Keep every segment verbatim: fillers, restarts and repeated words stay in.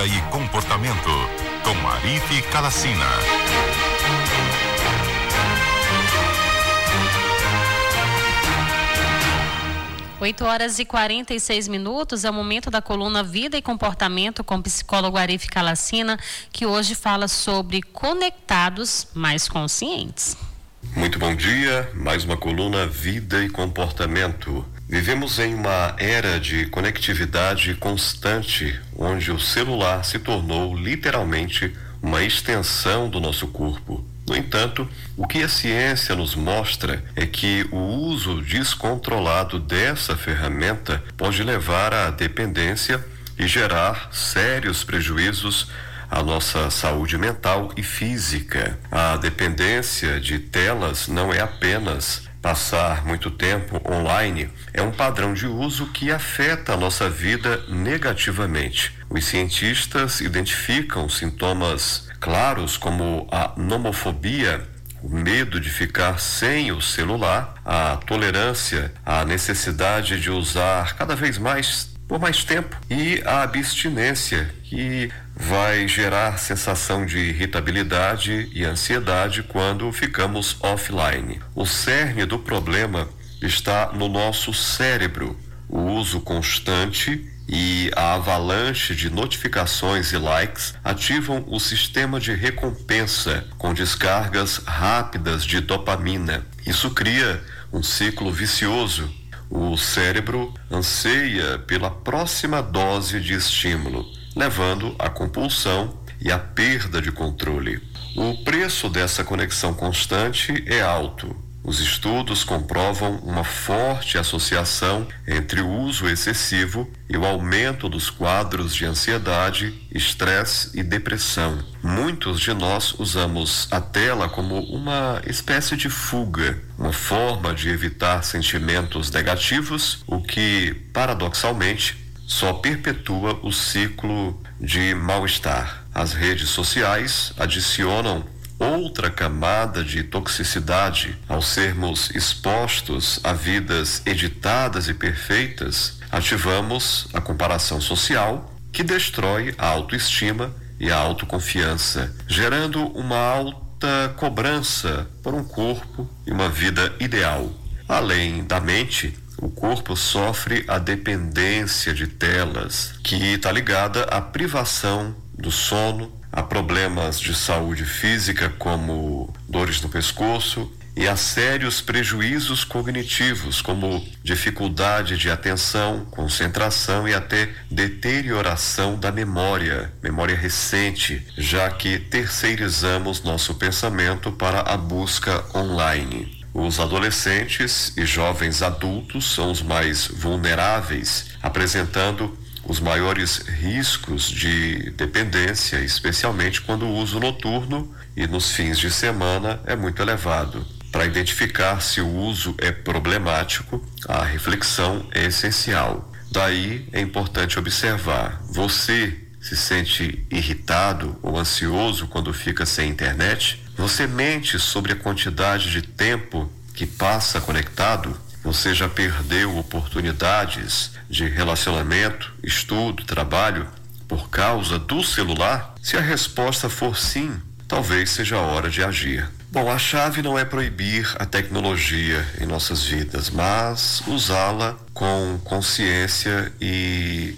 e Comportamento, com Arife Calacina. oito horas e quarenta e seis minutos é o momento da coluna Vida e Comportamento com o psicólogo Arife Calacina, que hoje fala sobre conectados mais conscientes. Muito bom dia, mais uma coluna Vida e Comportamento. Vivemos em uma era de conectividade constante, onde o celular se tornou literalmente uma extensão do nosso corpo. No entanto, o que a ciência nos mostra é que o uso descontrolado dessa ferramenta pode levar à dependência e gerar sérios prejuízos à nossa saúde mental e física. A dependência de telas não é apenas passar muito tempo online, é um padrão de uso que afeta a nossa vida negativamente. Os cientistas identificam sintomas claros como a nomofobia, o medo de ficar sem o celular, a tolerância à necessidade de usar cada vez mais por mais tempo e a abstinência, que vai gerar sensação de irritabilidade e ansiedade quando ficamos offline. O cerne do problema está no nosso cérebro. O uso constante e a avalanche de notificações e likes ativam o sistema de recompensa com descargas rápidas de dopamina. Isso cria um ciclo vicioso. O cérebro anseia pela próxima dose de estímulo, levando à compulsão e à perda de controle. O preço dessa conexão constante é alto. Os estudos comprovam uma forte associação entre o uso excessivo e o aumento dos quadros de ansiedade, estresse e depressão. Muitos de nós usamos a tela como uma espécie de fuga, uma forma de evitar sentimentos negativos, o que, paradoxalmente, só perpetua o ciclo de mal-estar. As redes sociais adicionam outra camada de toxicidade ao sermos expostos a vidas editadas e perfeitas. Ativamos a comparação social, que destrói a autoestima e a autoconfiança, gerando uma alta cobrança por um corpo e uma vida ideal. Além da mente, o corpo sofre a dependência de telas, que está ligada à privação do sono, a problemas de saúde física como dores no pescoço e a sérios prejuízos cognitivos como dificuldade de atenção, concentração e até deterioração da memória, memória recente, já que terceirizamos nosso pensamento para a busca online. Os adolescentes e jovens adultos são os mais vulneráveis, apresentando os maiores riscos de dependência, especialmente quando o uso noturno e nos fins de semana é muito elevado. Para identificar se o uso é problemático, a reflexão é essencial. Daí é importante observar: você se sente irritado ou ansioso quando fica sem internet? Você mente sobre a quantidade de tempo que passa conectado? Você já perdeu oportunidades de relacionamento, estudo, trabalho por causa do celular? Se a resposta for sim, talvez seja a hora de agir. Bom, a chave não é proibir a tecnologia em nossas vidas, mas usá-la com consciência e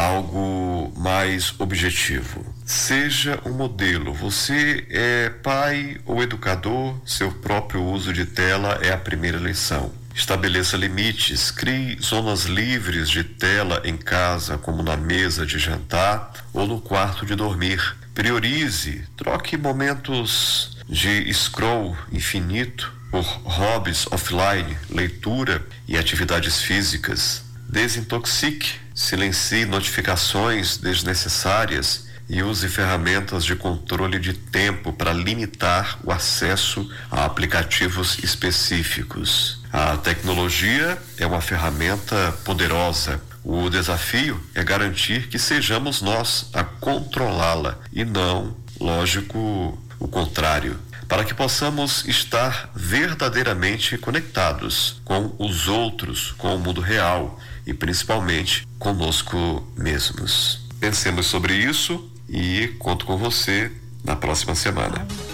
algo mais objetivo. Seja um modelo. Você é pai ou educador, seu próprio uso de tela é a primeira lição. Estabeleça limites, crie zonas livres de tela em casa, como na mesa de jantar ou no quarto de dormir. Priorize, troque momentos de scroll infinito por hobbies offline, leitura e atividades físicas. Desintoxique, silencie notificações desnecessárias e use ferramentas de controle de tempo para limitar o acesso a aplicativos específicos. A tecnologia é uma ferramenta poderosa. O desafio é garantir que sejamos nós a controlá-la e não, lógico, o contrário, para que possamos estar verdadeiramente conectados com os outros, com o mundo real e principalmente conosco mesmos. Pensemos sobre isso e conto com você na próxima semana.